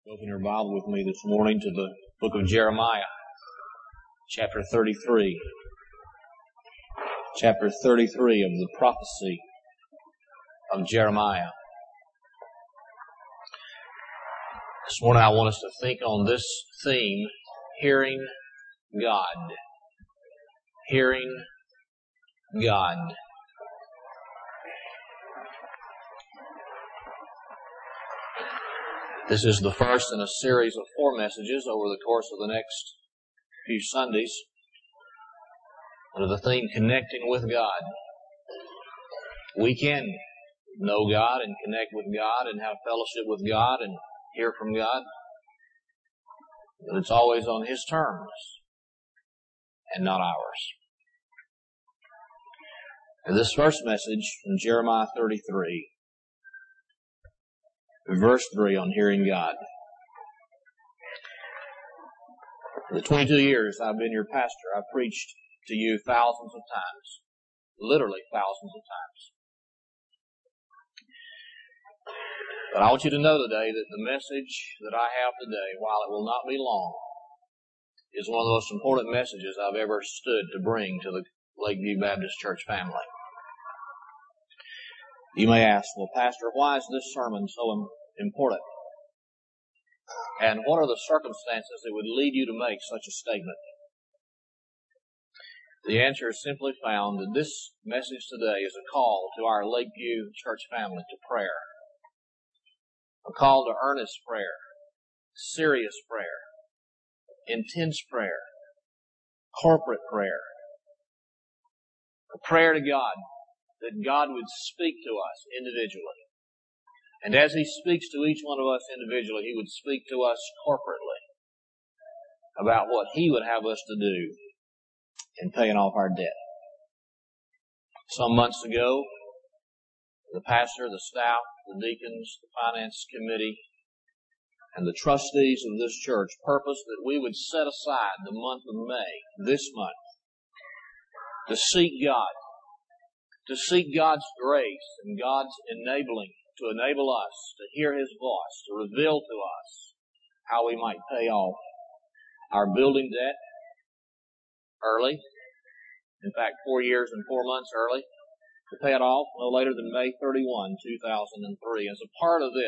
Open your Bible with me this morning to the book of Jeremiah, chapter 33. Chapter 33 of the prophecy of Jeremiah. This morning I want us to think on this theme, hearing God. Hearing God. This is the first in a series of 4 messages over the course of the next few Sundays under the theme, Connecting with God. We can know God and connect with God and have fellowship with God and hear from God, but it's always on His terms and not ours. And this first message from Jeremiah 33, verse 3 on hearing God. For the 22 years I've been your pastor, I've preached to you thousands of times. Literally thousands of times. But I want you to know today that the message that I have today, while it will not be long, is one of the most important messages I've ever stood to bring to the Lakeview Baptist Church family. You may ask, well, Pastor, why is this sermon so important? And what are the circumstances that would lead you to make such a statement? The answer is simply found that this message today is a call to our Lakeview Church family to prayer. A call to earnest prayer, serious prayer, intense prayer, corporate prayer. A prayer to God, that God would speak to us individually. And as He speaks to each one of us individually, He would speak to us corporately about what He would have us to do in paying off our debt. Some months ago, the pastor, the staff, the deacons, the finance committee, and the trustees of this church purposed that we would set aside the month of May, this month, to seek God, to seek God's grace and God's enabling, to enable us to hear His voice, to reveal to us how we might pay off our building debt early. In fact, 4 years and 4 months early, to pay it off no later than May 31, 2003. As a part of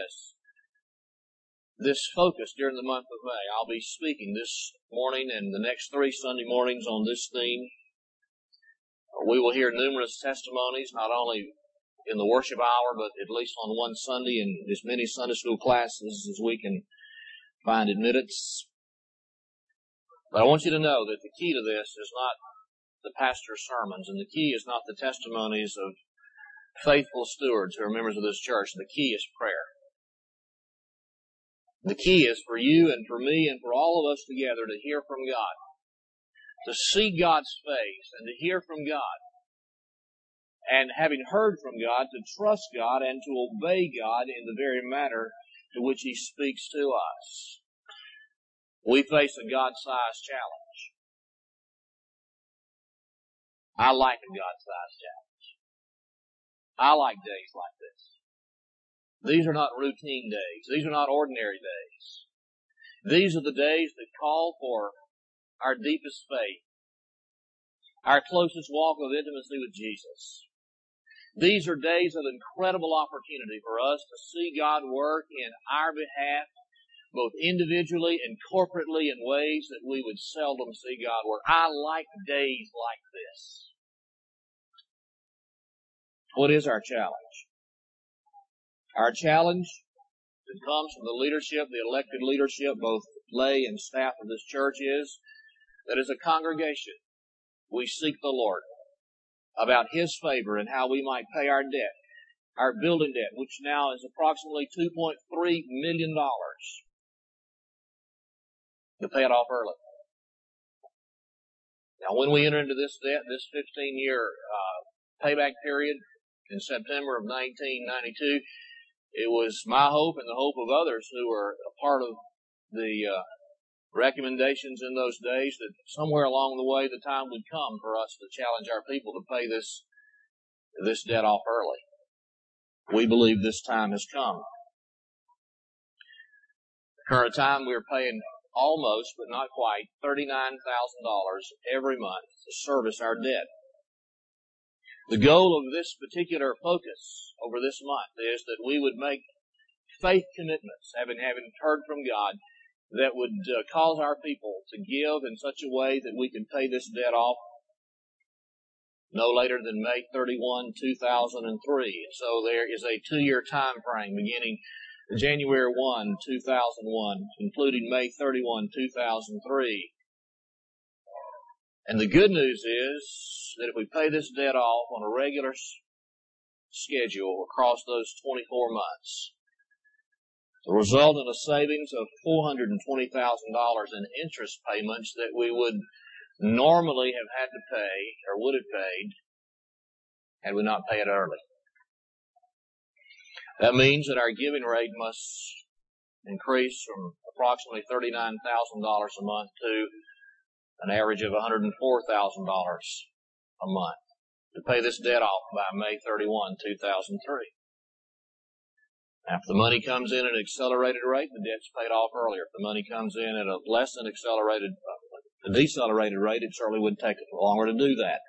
this focus during the month of May, I'll be speaking this morning and the next 3 Sunday mornings on this theme. We will hear numerous testimonies, not only in the worship hour, but at least on one Sunday in as many Sunday school classes as we can find admittance. But I want you to know that the key to this is not the pastor's sermons, and the key is not the testimonies of faithful stewards who are members of this church. The key is prayer. The key is for you and for me and for all of us together to hear from God, to see God's face and to hear from God. And having heard from God, to trust God and to obey God in the very manner to which He speaks to us. We face a God-sized challenge. I like a God-sized challenge. I like days like this. These are not routine days. These are not ordinary days. These are the days that call for our deepest faith, our closest walk of intimacy with Jesus. These are days of incredible opportunity for us to see God work in our behalf, both individually and corporately in ways that we would seldom see God work. I like days like this. What is our challenge? Our challenge that comes from the leadership, the elected leadership, both lay and staff of this church, is that as a congregation, we seek the Lord about His favor and how we might pay our debt, our building debt, which now is approximately $2.3 million, to pay it off early. Now, when we enter into this debt, this 15-year payback period in September of 1992, it was my hope and the hope of others who were a part of the recommendations in those days that somewhere along the way the time would come for us to challenge our people to pay this debt off early. We believe this time has come. Current time, we're paying almost, but not quite, $39,000 every month to service our debt. The goal of this particular focus over this month is that we would make faith commitments, having heard from God, that would cause our people to give in such a way that we can pay this debt off no later than May 31, 2003. So there is a 2-year time frame beginning January 1, 2001, concluding May 31, 2003. And the good news is that if we pay this debt off on a regular schedule across those 24 months, it will result in a savings of $420,000 in interest payments that we would normally have had to pay or would have paid had we not paid it early. That means that our giving rate must increase from approximately $39,000 a month to an average of $104,000 a month to pay this debt off by May 31, 2003. Now, if the money comes in at an accelerated rate, the debt's paid off earlier. If the money comes in at a less than a decelerated rate, it certainly would take longer to do that.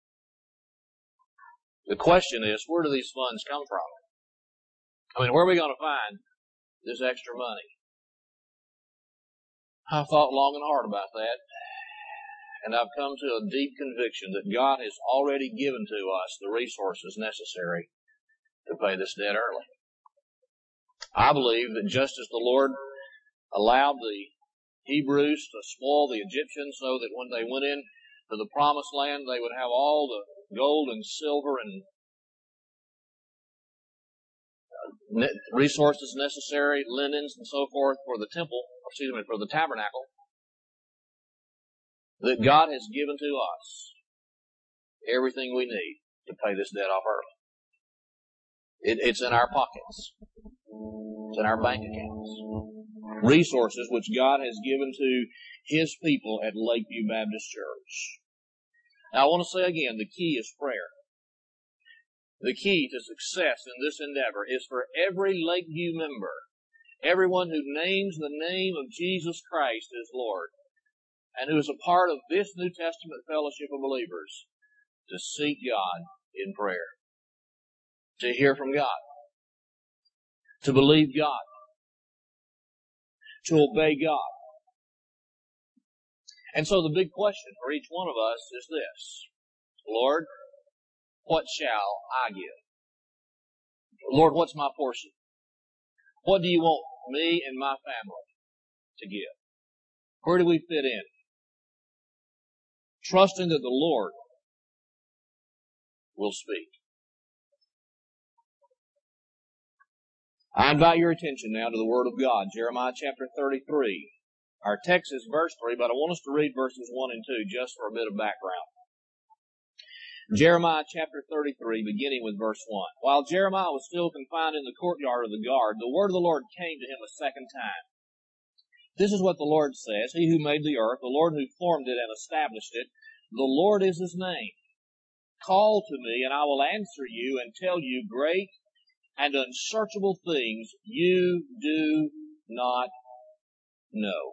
The question is, where do these funds come from? I mean, where are we going to find this extra money? I've thought long and hard about that, and I've come to a deep conviction that God has already given to us the resources necessary to pay this debt early. I believe that just as the Lord allowed the Hebrews to spoil the Egyptians so that when they went in to the promised land, they would have all the gold and silver and resources necessary, linens and so forth for the for the tabernacle, that God has given to us everything we need to pay this debt off early. It's in our pockets. It's in our bank accounts. Resources which God has given to His people at Lakeview Baptist Church. Now I want to say again, the key is prayer. The key to success in this endeavor is for every Lakeview member, everyone who names the name of Jesus Christ as Lord, and who is a part of this New Testament fellowship of believers, to seek God in prayer, to hear from God, to believe God, to obey God. And so the big question for each one of us is this: Lord, what shall I give? Lord, what's my portion? What do you want me and my family to give? Where do we fit in? Trusting that the Lord will speak. I invite your attention now to the Word of God, Jeremiah chapter 33. Our text is verse 3, but I want us to read verses 1 and 2 just for a bit of background. Jeremiah chapter 33, beginning with verse 1. While Jeremiah was still confined in the courtyard of the guard, the word of the Lord came to him a second time. This is what the Lord says: He who made the earth, the Lord who formed it and established it, the Lord is His name. Call to me, and I will answer you and tell you great and unsearchable things you do not know.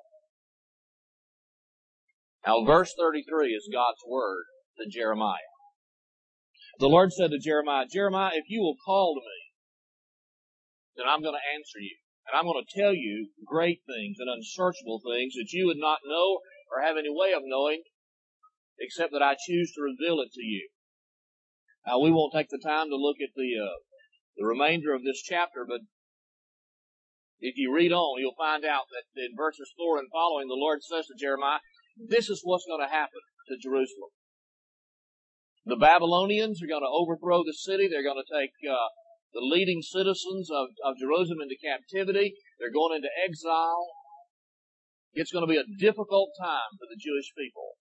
Now, verse 33 is God's word to Jeremiah. The Lord said to Jeremiah, Jeremiah, if you will call to me, then I'm going to answer you. And I'm going to tell you great things and unsearchable things that you would not know or have any way of knowing, except that I choose to reveal it to you. Now, we won't take the time to look at the remainder of this chapter, but if you read on, you'll find out that in verses 4 and following, the Lord says to Jeremiah, this is what's going to happen to Jerusalem. The Babylonians are going to overthrow the city. They're going to take the leading citizens of Jerusalem into captivity. They're going into exile. It's going to be a difficult time for the Jewish people.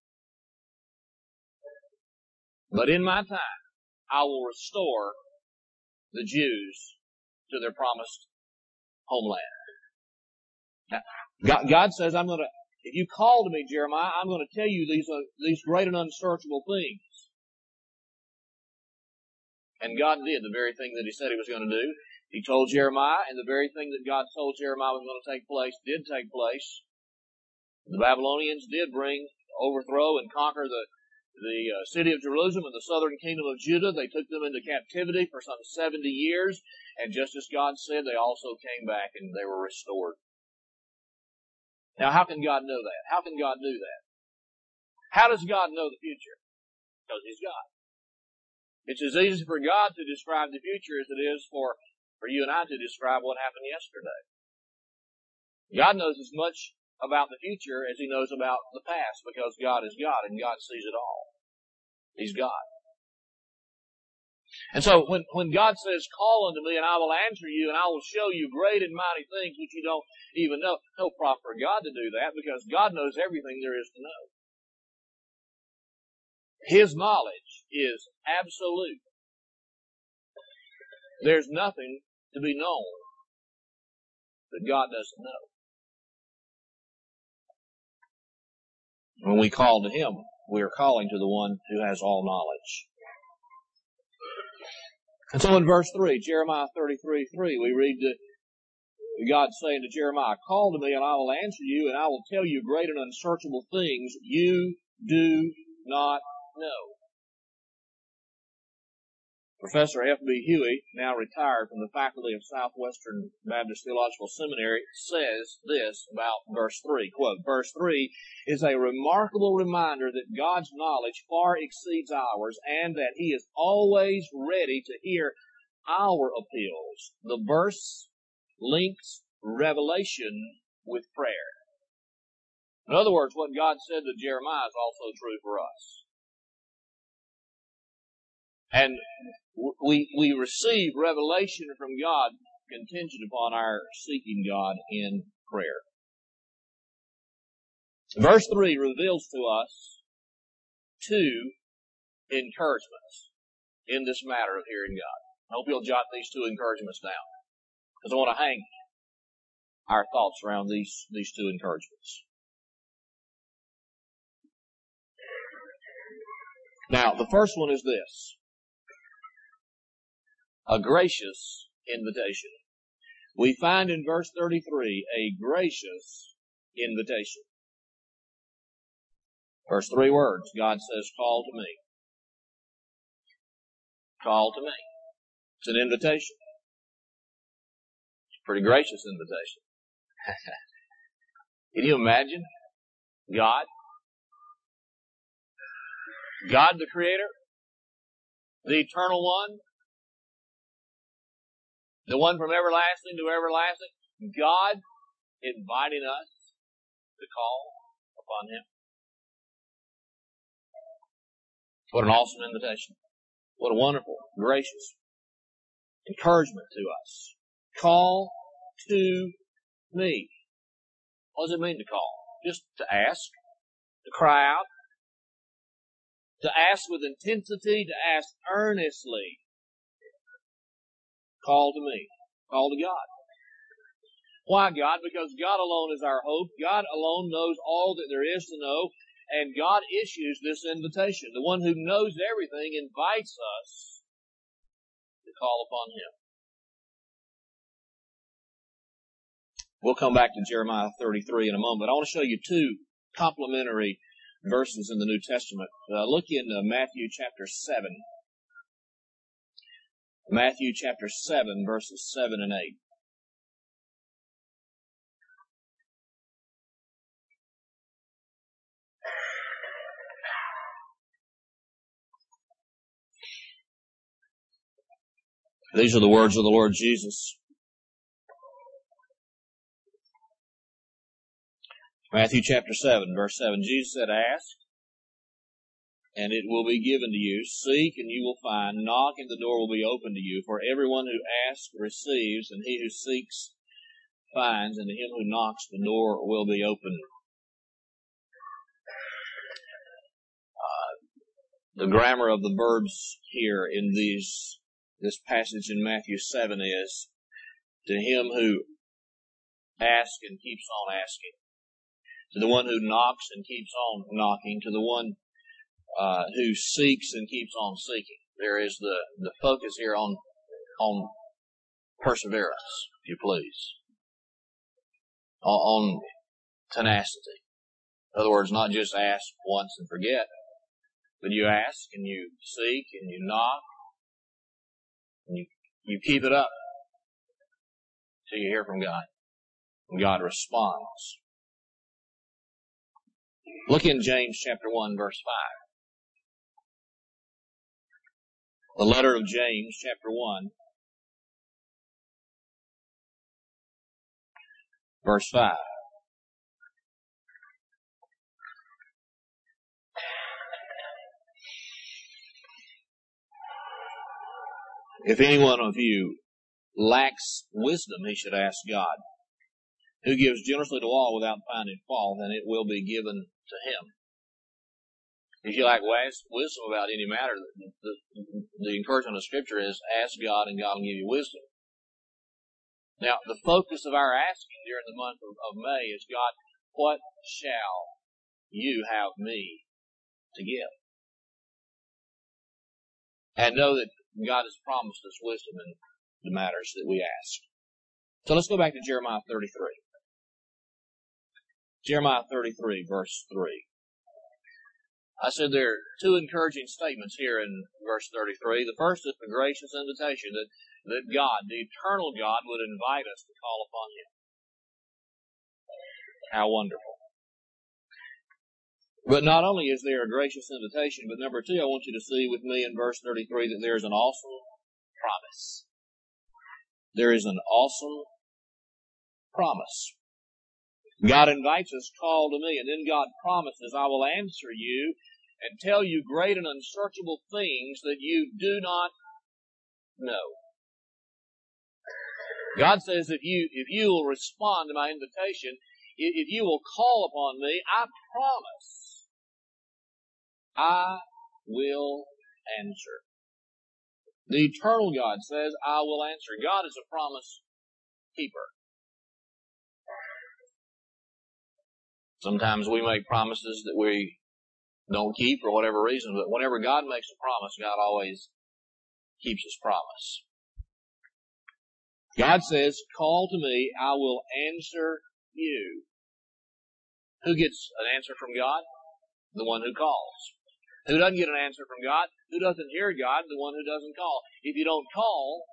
But in my time, I will restore the Jews to their promised homeland. Now, God says, if you call to me, Jeremiah, I'm going to tell you these great and unsearchable things. And God did the very thing that He said He was going to do. He told Jeremiah, and the very thing that God told Jeremiah was going to take place did take place. The Babylonians did overthrow and conquer the city of Jerusalem and the southern kingdom of Judah. They took them into captivity for some 70 years, and just as God said, they also came back and they were restored. Now, how can God know that? How can God do that? How does God know the future? Because He's God. It's as easy for God to describe the future as it is for you and I to describe what happened yesterday. God knows as much about the future as He knows about the past, because God is God and God sees it all. He's God. And so when God says, call unto me and I will answer you and I will show you great and mighty things which you don't even know, no proper God to do that, because God knows everything there is to know. His knowledge is absolute. There's nothing to be known that God doesn't know. When we call to Him, we are calling to the one who has all knowledge. And so in verse 3, Jeremiah 33:3, we read God saying to Jeremiah, call to me and I will answer you and I will tell you great and unsearchable things you do not know. Professor F.B. Huey, now retired from the faculty of Southwestern Baptist Theological Seminary, says this about verse 3, quote, verse 3 is a remarkable reminder that God's knowledge far exceeds ours and that He is always ready to hear our appeals. The verse links revelation with prayer. In other words, what God said to Jeremiah is also true for us. And we receive revelation from God contingent upon our seeking God in prayer. Verse 3 reveals to us two encouragements in this matter of hearing God. I hope you'll jot these two encouragements down, because I want to hang our thoughts around these two encouragements. Now, the first one is this: a gracious invitation. We find in verse 33 a gracious invitation. Verse 3 words, God says, call to me. Call to me. It's an invitation. It's a pretty gracious invitation. Can you imagine God the Creator, the Eternal One, the one from everlasting to everlasting, God inviting us to call upon Him? What an awesome invitation. What a wonderful, gracious encouragement to us. Call to me. What does it mean to call? Just to ask, to cry out, to ask with intensity, to ask earnestly. Call to me. Call to God. Why God? Because God alone is our hope. God alone knows all that there is to know. And God issues this invitation. The one who knows everything invites us to call upon Him. We'll come back to Jeremiah 33 in a moment. I want to show you two complementary verses in the New Testament. Look in Matthew chapter 7. Matthew chapter 7, verses 7 and 8. These are the words of the Lord Jesus. Matthew chapter 7, verse 7. Jesus said, ask, and it will be given to you. Seek, and you will find. Knock, and the door will be opened to you. For everyone who asks receives, and he who seeks finds, and to him who knocks the door will be opened. The grammar of the verbs here in this passage in Matthew 7 is, to him who asks and keeps on asking, to the one who knocks and keeps on knocking, to the one who seeks and keeps on seeking. There is the focus here on perseverance, if you please, on tenacity. In other words, not just ask once and forget, but you ask and you seek and you knock and you keep it up till you hear from God. And God responds. Look in James chapter 1, verse 5. The letter of James chapter 1, verse 5. If any one of you lacks wisdom, he should ask God, who gives generously to all without finding fault, and it will be given to him. If you lack wisdom about any matter, the encouragement of Scripture is ask God and God will give you wisdom. Now, the focus of our asking during the month of May is, God, what shall you have me to give? And know that God has promised us wisdom in the matters that we ask. So let's go back to Jeremiah 33. Jeremiah 33, verse 3. I said there are two encouraging statements here in verse 33. The first is the gracious invitation that God, the eternal God, would invite us to call upon Him. How wonderful. But not only is there a gracious invitation, but number two, I want you to see with me in verse 33 that there is an awesome promise. There is an awesome promise. God invites us, call to me, and then God promises, I will answer you and tell you great and unsearchable things that you do not know. God says if you will respond to my invitation, if you will call upon me, I promise I will answer. The eternal God says, I will answer. God is a promise keeper. Sometimes we make promises that we don't keep for whatever reason, but whenever God makes a promise, God always keeps His promise. God says, call to me, I will answer you. Who gets an answer from God? The one who calls. Who doesn't get an answer from God? Who doesn't hear God? The one who doesn't call. If you don't call,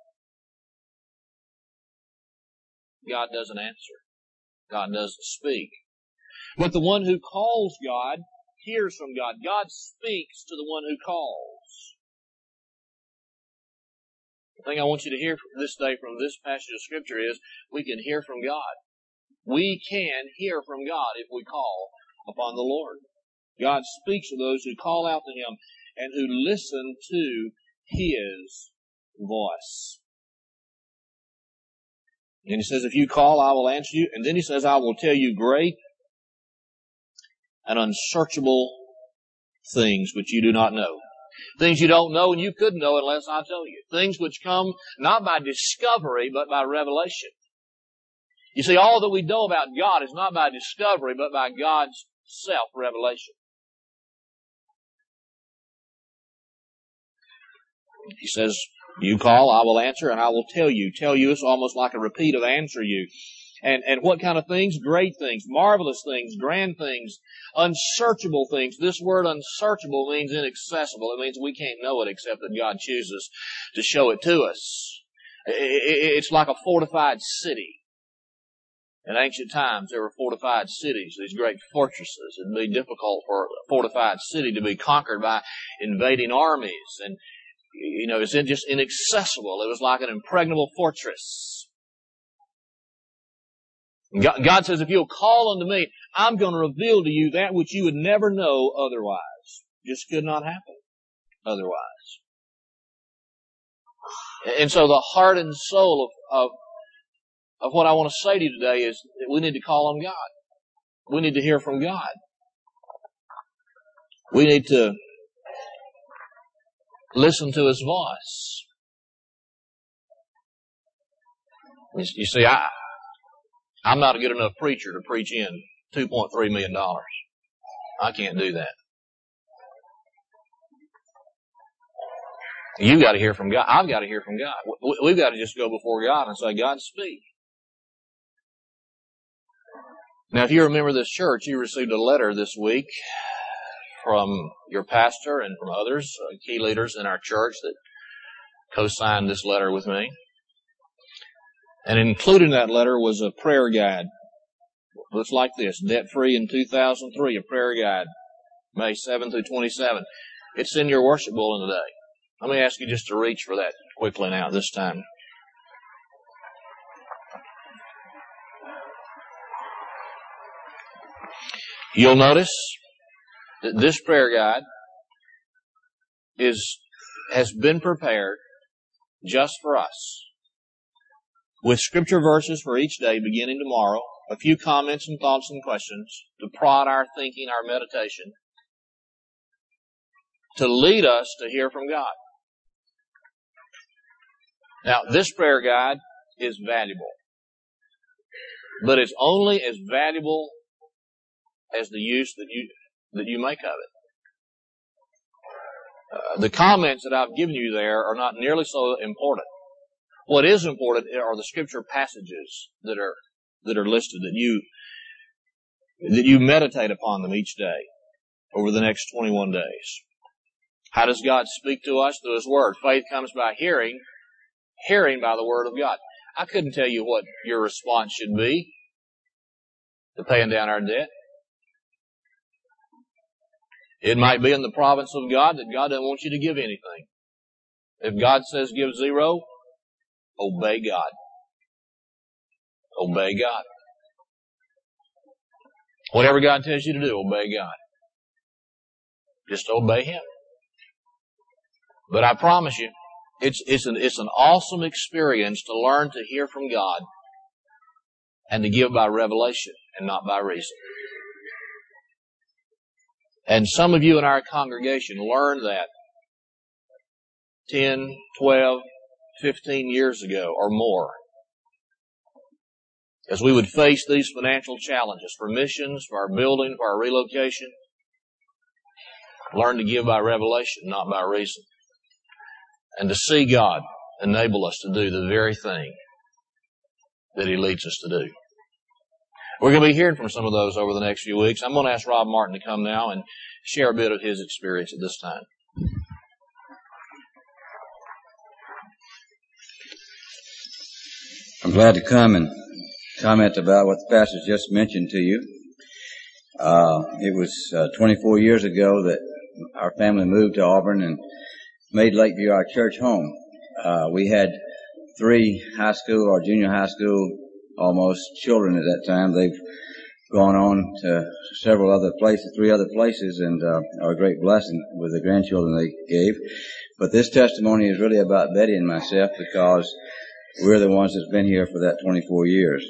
God doesn't answer. God doesn't speak. But the one who calls God hears from God. God speaks to the one who calls. The thing I want you to hear this day from this passage of Scripture is we can hear from God. We can hear from God if we call upon the Lord. God speaks to those who call out to Him and who listen to His voice. And He says, if you call, I will answer you. And then He says, I will tell you great and unsearchable things which you do not know. Things you don't know and you couldn't know unless I tell you. Things which come not by discovery but by revelation. You see, all that we know about God is not by discovery but by God's self-revelation. He says, you call, I will answer, and I will tell you. Tell you is almost like a repeat of answer you. And what kind of things? Great things, marvelous things, grand things, unsearchable things. This word unsearchable means inaccessible. It means we can't know it except that God chooses to show it to us. It's like a fortified city. In ancient times, there were fortified cities, these great fortresses. It would be difficult for a fortified city to be conquered by invading armies. And, it's just inaccessible. It was like an impregnable fortress. God says, if you'll call unto me, I'm going to reveal to you that which you would never know otherwise. Just could not happen otherwise. And so the heart and soul of what I want to say to you today is that we need to call on God. We need to hear from God. We need to listen to His voice. You see, I'm not a good enough preacher to preach in $2.3 million. I can't do that. You've got to hear from God. I've got to hear from God. We've got to just go before God and say, God, speak. Now, if you're a member of this church, you received a letter this week from your pastor and from others, key leaders in our church that co-signed this letter with me. And included in that letter was a prayer guide. It looks like this, Debt-Free in 2003, a prayer guide, May 7 through 27. It's in your worship bulletin today. Let me ask you just to reach for that quickly now this time. You'll notice that this prayer guide has been prepared just for us, with scripture verses for each day beginning tomorrow, a few comments and thoughts and questions to prod our thinking, our meditation, to lead us to hear from God. Now, this prayer guide is valuable, but it's only as valuable as the use that you make of it. The comments that I've given you there are not nearly so important. What is important are the scripture passages that are listed, that you meditate upon them each day over the next 21 days. How does God speak to us? Through His Word. Faith comes by hearing, hearing by the Word of God. I couldn't tell you what your response should be to paying down our debt. It might be in the province of God that God doesn't want you to give anything. If God says give zero, obey God. Obey God. Whatever God tells you to do, obey God. Just obey Him. But I promise you, it's an awesome experience to learn to hear from God and to give by revelation and not by reason. And some of you in our congregation learned that 10, 12, 15 years ago or more. As we would face these financial challenges for missions, for our building, for our relocation, learn to give by revelation, not by reason. And to see God enable us to do the very thing that He leads us to do. We're going to be hearing from some of those over the next few weeks. I'm going to ask Rob Martin to come now and share a bit of his experience at this time. I'm glad to come and comment about what the pastor just mentioned to you. It was 24 years ago that our family moved to Auburn and made Lakeview our church home. We had 3 high school or junior high school almost children at that time. They've gone on to several other places, 3 other places, and are a great blessing with the grandchildren they gave. But this testimony is really about Betty and myself because we're the ones that's been here for that 24 years.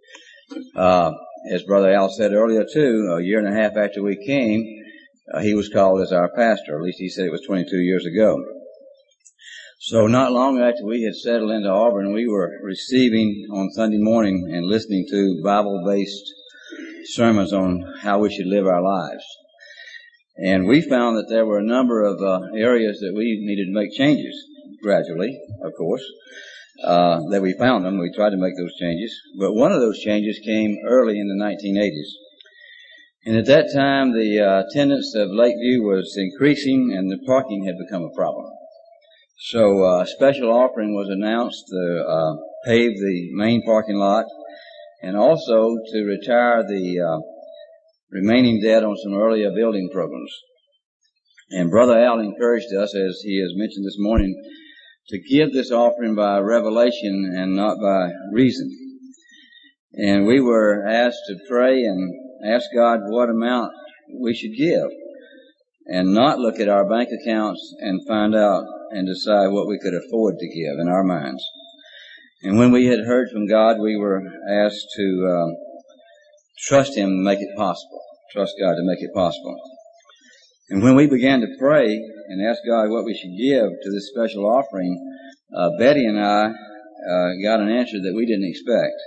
As Brother Al said earlier too, a year and a half after we came, he was called as our pastor. At least he said it was 22 years ago. So not long after we had settled into Auburn, we were receiving on Sunday morning and listening to Bible-based sermons on how we should live our lives. And we found that there were a number of areas that we needed to make changes gradually, of course. That we found them. We tried to make those changes. But one of those changes came early in the 1980s. And at that time, the attendance of Lakeview was increasing and the parking had become a problem. So a special offering was announced to pave the main parking lot and also to retire the remaining debt on some earlier building programs. And Brother Al encouraged us, as he has mentioned this morning, to give this offering by revelation and not by reason. And we were asked to pray and ask God what amount we should give and not look at our bank accounts and find out and decide what we could afford to give in our minds. And when we had heard from God, we were asked to trust Him to make it possible. Trust God to make it possible. And when we began to pray and ask God what we should give to this special offering, Betty and I got an answer that we didn't expect.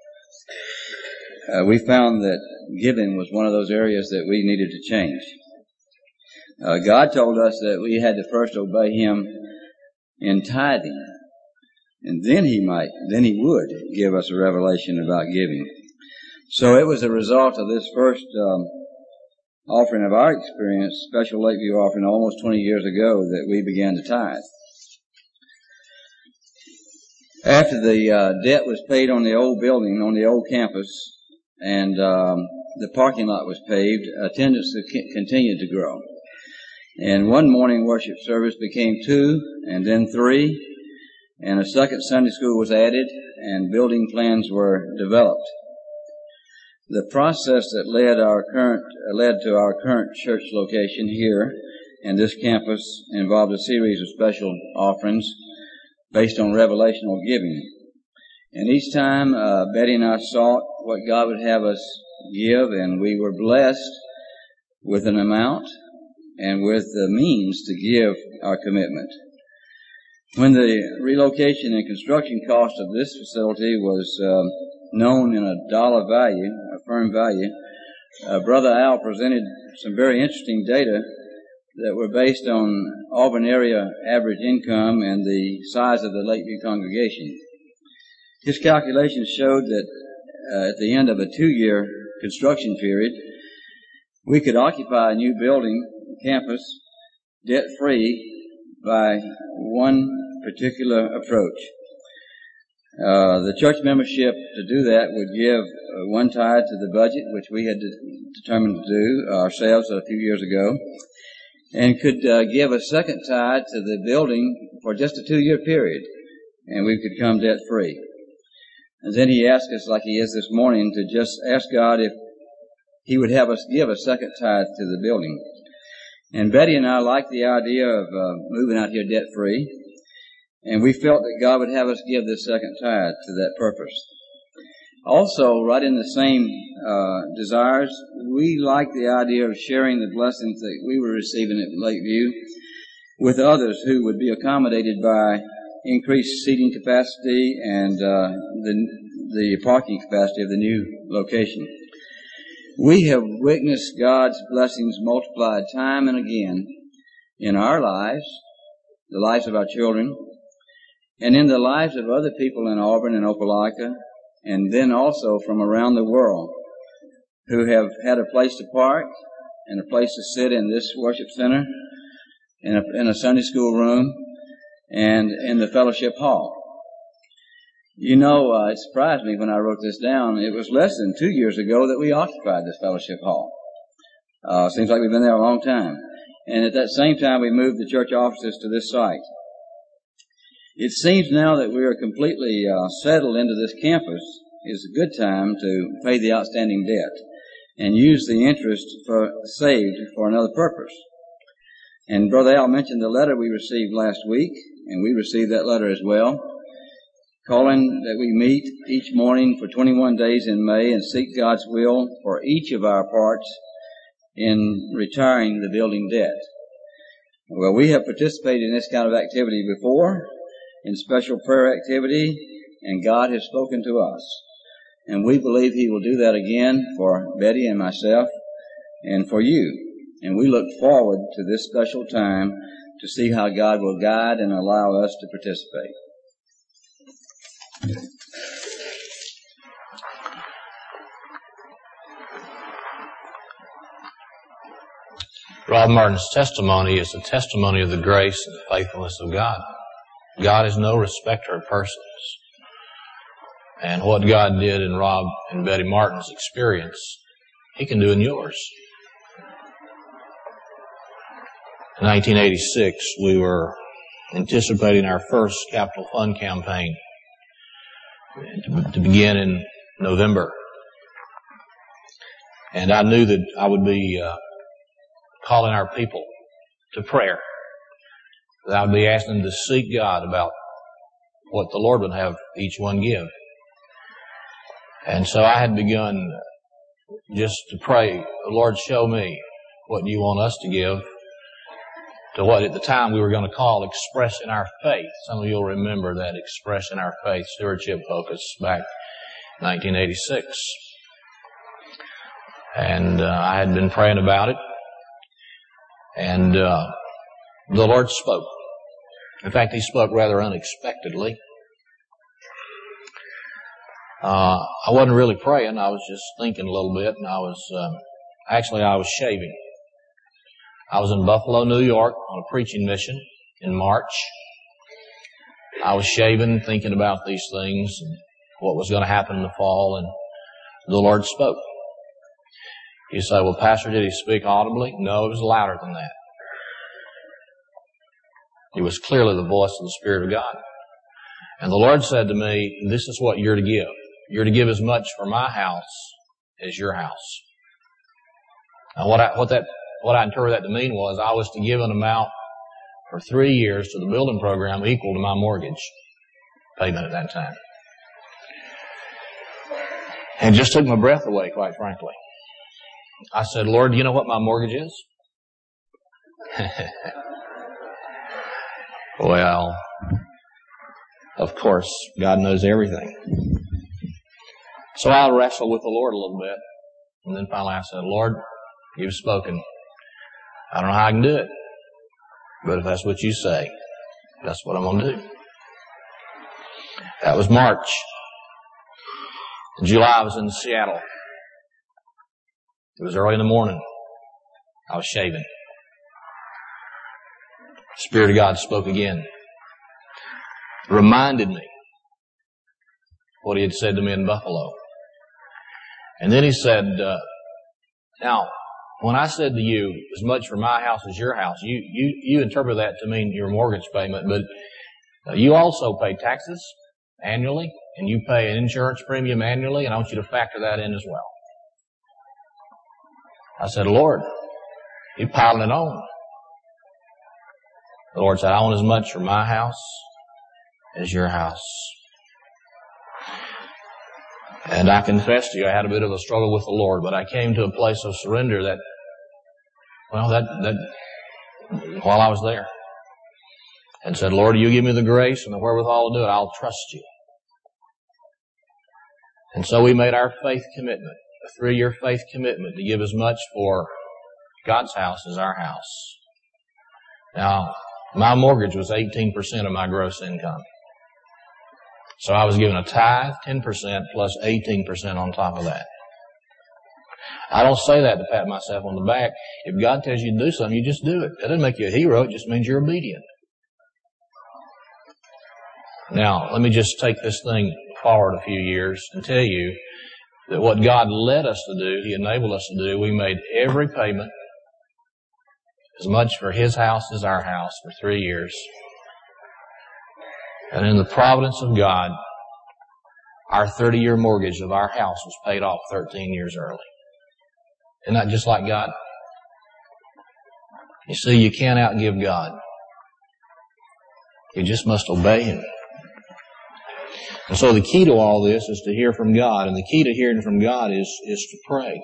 We found that giving was one of those areas that we needed to change. God told us that we had to first obey Him in tithing. And then he would give us a revelation about giving. So it was a result of this first offering of our experience, special Lakeview offering almost 20 years ago, that we began to tithe. After the debt was paid on the old building, on the old campus, and the parking lot was paved, attendance continued to grow. And one morning worship service became 2, and then 3, and a second Sunday school was added, and building plans were developed. The process that led to our current church location here and this campus involved a series of special offerings based on revelational giving. And each time Betty and I sought what God would have us give, and we were blessed with an amount and with the means to give our commitment. When the relocation and construction cost of this facility was known in a dollar value, a firm value, Brother Al presented some very interesting data that were based on Auburn area average income and the size of the Lakeview congregation. His calculations showed that at the end of a 2-year construction period, we could occupy a new building, campus, debt-free by one particular approach. The church membership to do that would give one tithe to the budget, which we had determined to do ourselves a few years ago, and could give a second tithe to the building for just a 2-year period, and we could come debt-free. And then he asked us, like he is this morning, to just ask God if he would have us give a second tithe to the building. And Betty and I liked the idea of moving out here debt-free, and we felt that God would have us give this second tithe to that purpose. Also, right in the same desires, we liked the idea of sharing the blessings that we were receiving at Lakeview with others who would be accommodated by increased seating capacity and the parking capacity of the new location. We have witnessed God's blessings multiplied time and again in our lives, the lives of our children, and in the lives of other people in Auburn and Opelika, and then also from around the world who have had a place to park and a place to sit in this worship center, in a Sunday school room, and in the fellowship hall. You know, it surprised me when I wrote this down. It was less than 2 years ago that we occupied this fellowship hall. Seems like we've been there a long time. And at that same time, we moved the church offices to this site. It seems now that we are completely settled into this campus is a good time to pay the outstanding debt and use the interest saved for another purpose. And Brother Al mentioned the letter we received last week, and we received that letter as well, calling that we meet each morning for 21 days in May and seek God's will for each of our parts in retiring the building debt. Well, we have participated in this kind of activity before, in special prayer activity, and God has spoken to us. And we believe He will do that again for Betty and myself and for you. And we look forward to this special time to see how God will guide and allow us to participate. Rob Martin's testimony is the testimony of the grace and the faithfulness of God. God is no respecter of persons. And what God did in Rob and Betty Martin's experience, He can do in yours. In 1986, we were anticipating our first capital fund campaign to begin in November. And I knew that I would be calling our people to prayer. That I would be asking them to seek God about what the Lord would have each one give. And so I had begun just to pray, Lord, show me what you want us to give to what at the time we were going to call Expressing Our Faith. Some of you will remember that Expressing Our Faith stewardship focus back in 1986. And I had been praying about it. And the Lord spoke. In fact, he spoke rather unexpectedly. I wasn't really praying. I was just thinking a little bit, and I was shaving. I was in Buffalo, New York on a preaching mission in March. I was shaving, thinking about these things and what was going to happen in the fall, and the Lord spoke. You say, well, Pastor, did he speak audibly? No, it was louder than that. It was clearly the voice of the Spirit of God. And the Lord said to me, this is what you're to give. You're to give as much for my house as your house. Now, what I interpreted that to mean was I was to give an amount for 3 years to the building program equal to my mortgage payment at that time. And it just took my breath away, quite frankly. I said, Lord, do you know what my mortgage is? Well, of course, God knows everything. So I wrestled with the Lord a little bit. And then finally I said, Lord, you've spoken. I don't know how I can do it. But if that's what you say, that's what I'm going to do. That was March. In July, I was in Seattle. It was early in the morning. I was shaving. The Spirit of God spoke again. Reminded me what He had said to me in Buffalo. And then He said, now, when I said to you, as much for my house as your house, you interpret that to mean your mortgage payment, but you also pay taxes annually, and you pay an insurance premium annually, and I want you to factor that in as well. I said, Lord, you're piling it on. The Lord said, I want as much for my house as your house. And I confess to you, I had a bit of a struggle with the Lord, but I came to a place of surrender that while I was there, and said, Lord, you give me the grace and the wherewithal to do it. I'll trust you. And so we made our faith commitment, a 3-year faith commitment to give as much for God's house as our house. Now, my mortgage was 18% of my gross income. So I was given a tithe, 10% plus 18% on top of that. I don't say that to pat myself on the back. If God tells you to do something, you just do it. That doesn't make you a hero. It just means you're obedient. Now, let me just take this thing forward a few years and tell you that what God led us to do, He enabled us to do, we made every payment, as much for His house as our house, for 3 years. And in the providence of God, our 30-year mortgage of our house was paid off 13 years early. Isn't that just like God? You see, you can't outgive God. You just must obey Him. And so the key to all this is to hear from God, and the key to hearing from God is to pray.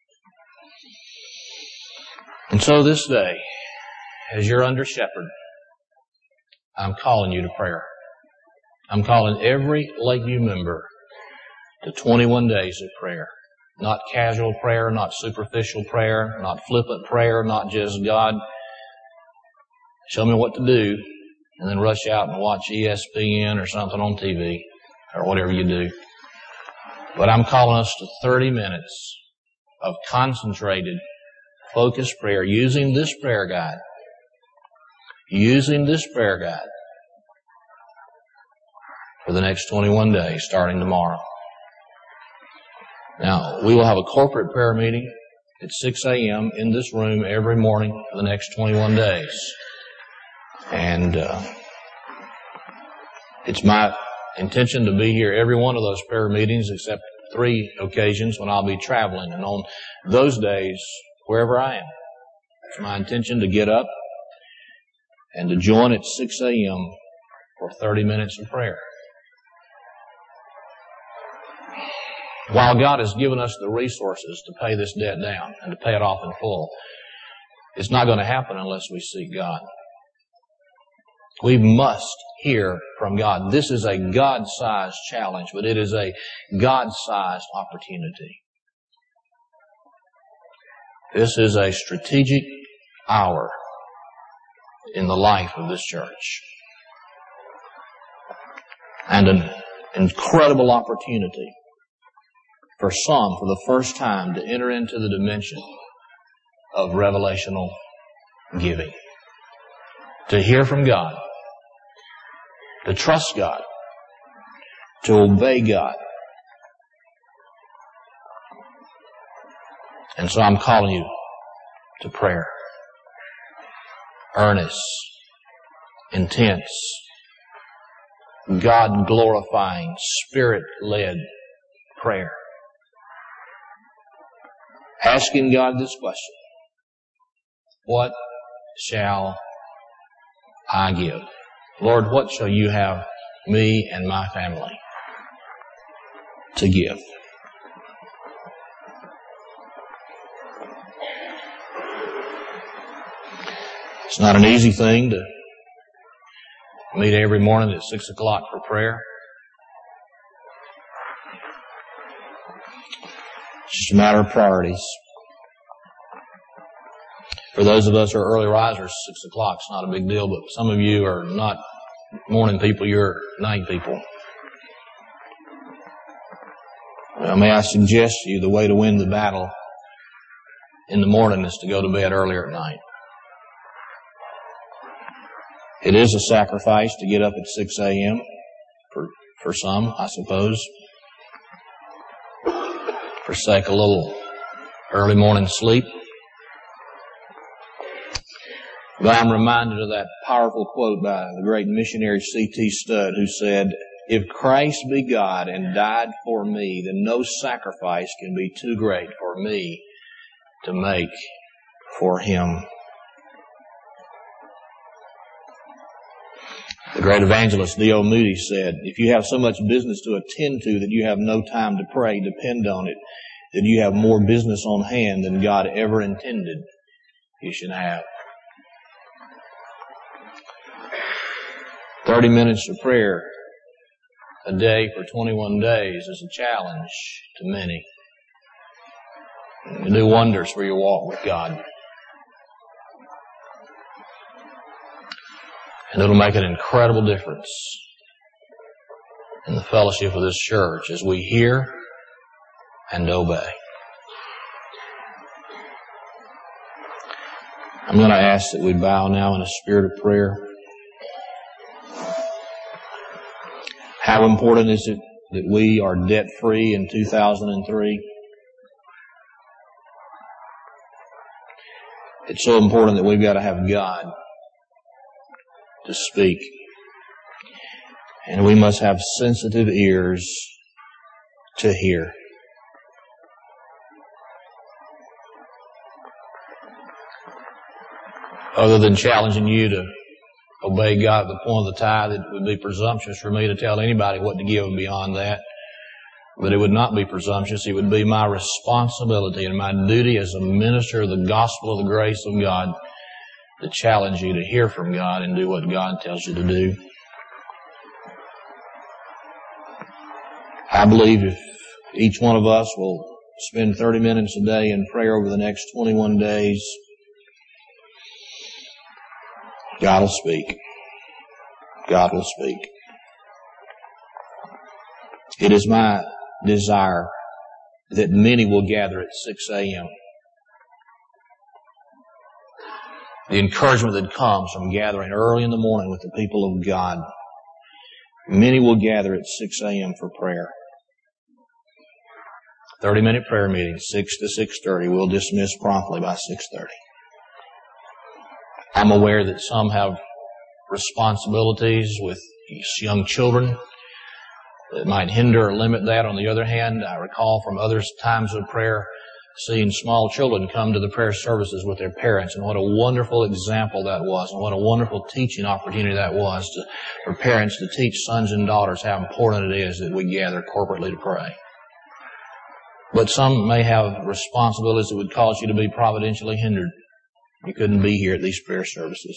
And so this day, as you're under shepherd, I'm calling you to prayer. I'm calling every Lakeview member to 21 days of prayer. Not casual prayer, not superficial prayer, not flippant prayer, not just God, show me what to do, and then rush out and watch ESPN or something on TV or whatever you do. But I'm calling us to 30 minutes of concentrated, focused prayer using this prayer guide. Using this prayer guide for the next 21 days, starting tomorrow. Now, we will have a corporate prayer meeting at 6 a.m. in this room every morning for the next 21 days. And it's my intention to be here every one of those prayer meetings except 3 occasions when I'll be traveling. And on those days, wherever I am, it's my intention to get up and to join at 6 a.m. for 30 minutes of prayer. While God has given us the resources to pay this debt down and to pay it off in full, it's not going to happen unless we seek God. We must hear from God. This is a God-sized challenge, but it is a God-sized opportunity. This is a strategic hour in the life of this church. and an incredible opportunity for some, for the first time, to enter into the dimension of revelational giving. To hear from God, to trust God, to obey God. And so I'm calling you to prayer. Earnest, intense, God-glorifying, Spirit-led prayer. Asking God this question: what shall I give? Lord, what shall you have me and my family to give? It's not an easy thing to meet every morning at 6 o'clock for prayer. It's just a matter of priorities. For those of us who are early risers, 6 o'clock is not a big deal, but some of you are not morning people, you're night people. Well, may I suggest to you the way to win the battle in the morning is to go to bed earlier at night. It is a sacrifice to get up at 6 a.m. for some, I suppose. Forsake a little early morning sleep. But I'm reminded of that powerful quote by the great missionary C.T. Studd, who said, "If Christ be God and died for me, then no sacrifice can be too great for me to make for Him." The great evangelist D.L. Moody said, "If you have so much business to attend to that you have no time to pray, depend on it that you have more business on hand than God ever intended you should have." 30 minutes of prayer a day for 21 days is a challenge to many. It will do wonders for your walk with God. And it'll make an incredible difference in the fellowship of this church as we hear and obey. I'm going to ask that we bow now in a spirit of prayer. How important is it that we are debt-free in 2003? It's so important that we've got to have God to speak. And we must have sensitive ears to hear. Other than challenging you to obey God at the point of the tithe, it would be presumptuous for me to tell anybody what to give beyond that. But it would not be presumptuous. It would be my responsibility and my duty as a minister of the gospel of the grace of God to challenge you to hear from God and do what God tells you to do. I believe if each one of us will spend 30 minutes a day in prayer over the next 21 days, God will speak. God will speak. It is my desire that many will gather at 6 a.m. The encouragement that comes from gathering early in the morning with the people of God. Many will gather at 6 a.m. for prayer. 30-minute prayer meeting, 6 to 6:30. We'll dismiss promptly by 6:30. I'm aware that some have responsibilities with young children that might hinder or limit that. On the other hand, I recall from other times of prayer seeing small children come to the prayer services with their parents, and what a wonderful example that was, and what a wonderful teaching opportunity that was for parents to teach sons and daughters how important it is that we gather corporately to pray. But some may have responsibilities that would cause you to be providentially hindered. You couldn't be here at these prayer services.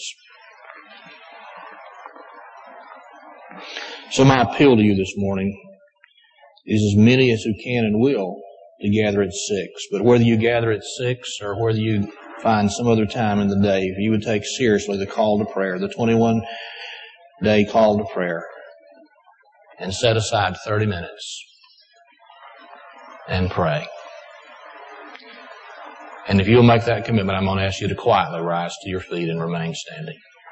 So my appeal to you this morning is as many as who can and will to gather at 6. But whether you gather at 6 or whether you find some other time in the day, if you would take seriously the call to prayer, the 21-day call to prayer, and set aside 30 minutes and pray. And if you'll make that commitment, I'm going to ask you to quietly rise to your feet and remain standing.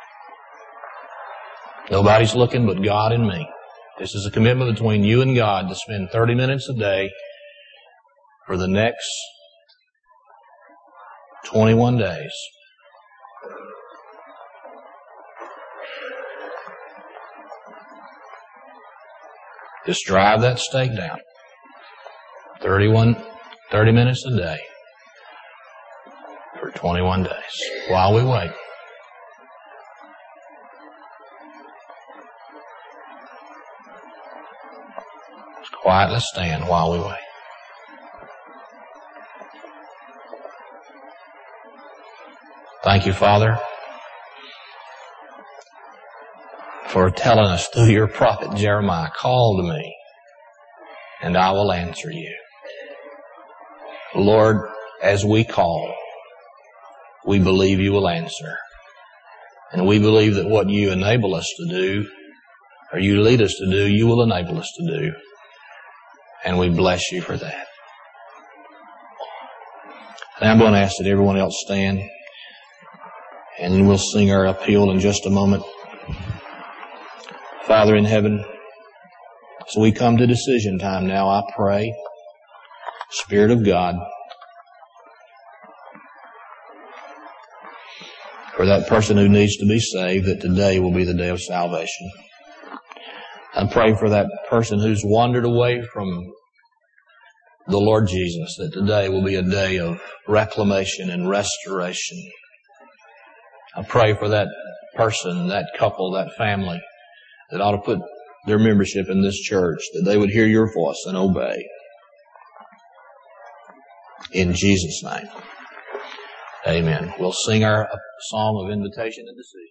Nobody's looking but God and me. This is a commitment between you and God to spend 30 minutes a day for the next 21 days. Just drive that stake down. 30 minutes a day for 21 days while we wait. Just quietly stand while we wait. Thank you, Father, for telling us through your prophet Jeremiah, call to me, and I will answer you. Lord, as we call, we believe you will answer. And we believe that what you enable us to do, or you lead us to do, you will enable us to do. And we bless you for that. Now I'm going to ask that everyone else stand, and we'll sing our appeal in just a moment. Father in heaven, as we come to decision time now, I pray, Spirit of God, for that person who needs to be saved, that today will be the day of salvation. I pray for that person who's wandered away from the Lord Jesus, that today will be a day of reclamation and restoration. I pray for that person, that couple, that family that ought to put their membership in this church, that they would hear your voice and obey. In Jesus' name, amen. We'll sing our song of invitation and decision.